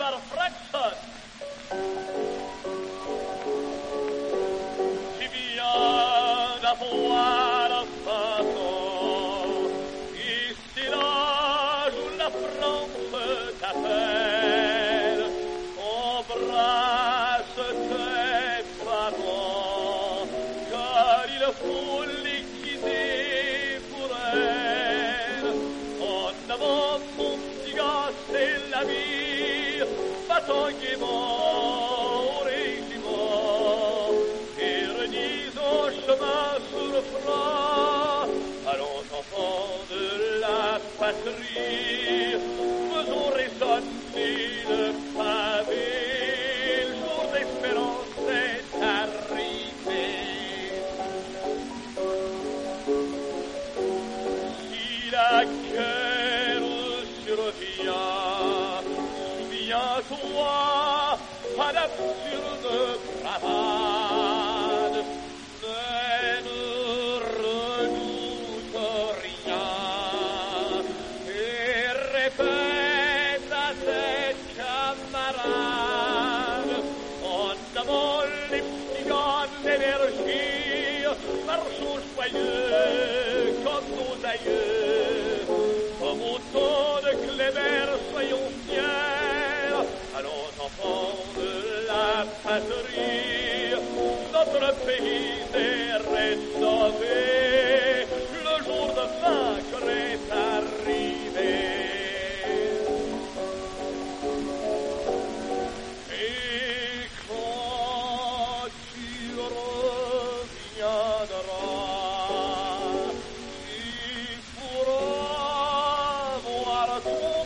par Frankfurt. Tu viens d'avoir façon, ici l'âge où la France t'appelle, embrasse tes parents, car il faut les quitter pour elle. En avant, mon petit gars, c'est la vie, va-t'en gaiement au régiment, et redisons chemin sur le front. Allons, enfants de la patrie, faisons résonner le pavé, le jour d'espérance est arrivé. Si la guerre survient, souviens-toi à l'absurde bravade, mais ne redoute rien, et répète à tes camarades, en avant les petits gars de l'énergie, marchons joyeux comme nos aïeux, comme au temps de Kléber, soyons fiers. Allons, enfants de la patrie, notre pays est rénové, le jour de vaincre est arrivé. Et quand tu reviendras, tu pourras voir ton